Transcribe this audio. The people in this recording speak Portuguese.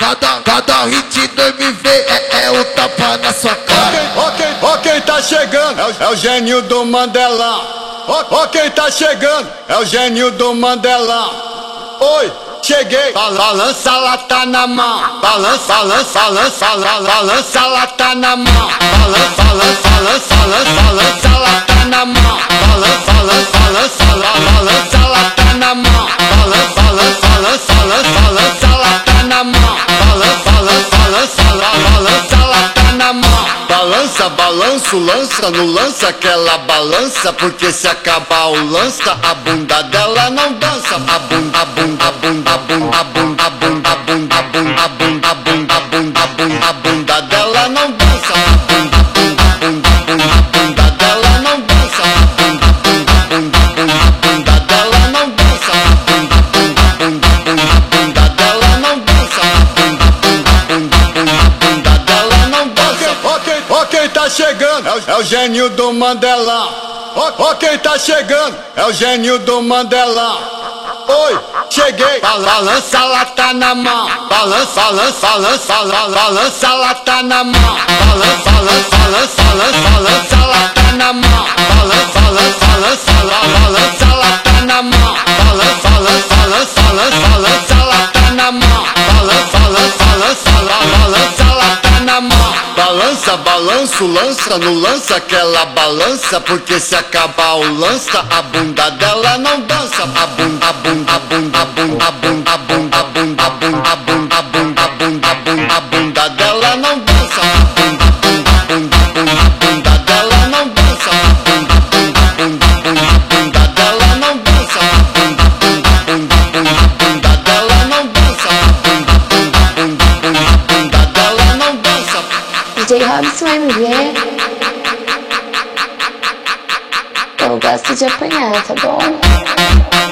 Cada hit do MV é o tapa na sua cara. Ok, tá chegando, é o gênio do Mandelão. Ok, tá chegando, é o gênio do Mandelão. Oi, cheguei, balança a lata na mão. Balança a lata na mão. Balança a lata na mão. Balança a lata na mão. Balança a lata na mão. Balança a lata na mão. Balança, balanço, lança, no lança aquela balança. Porque se acabar o lança, a bunda dela não dança. A bunda, bunda, bunda, bunda, bunda, bunda, bunda, bunda, bunda, bunda, bunda, bunda, bunda dela não dança. A bunda, bunda, bunda, bunda, bunda dela não dança. A bunda, bunda, bunda, bunda, bunda dela não dança. A bunda, bunda, bunda, bunda, bunda dela não dança. A bunda, bunda, bunda, bunda, bunda dela não dança. Ok, tá chegando, é o gênio do Mandelão. Ok, tá chegando, é o gênio do Mandelão. Oi, cheguei, balança a lata na mão. Balança a lata na mão. Balança a lata na mão. Balança a lata na mão. Balança a lata na mão. Balança a lata na mão. Balança, balanço, lança, no lança aquela balança. Porque se acabar o lança, a bunda dela não dança. A bunda, bunda, bunda, bunda, bunda, bunda, bunda, bunda, bunda, bunda, bunda, bunda, bunda dela não dança. A bunda, bunda, bunda, bunda, bunda dela não dança. A bunda, bunda, bunda, bunda, bunda dela não dança. A bunda, bunda, bunda, bunda, bunda dela não dança. A bunda, bunda, bunda, bunda, bunda dela não dança. DJ Robson MV. Eu gosto de apanhar, tá bom?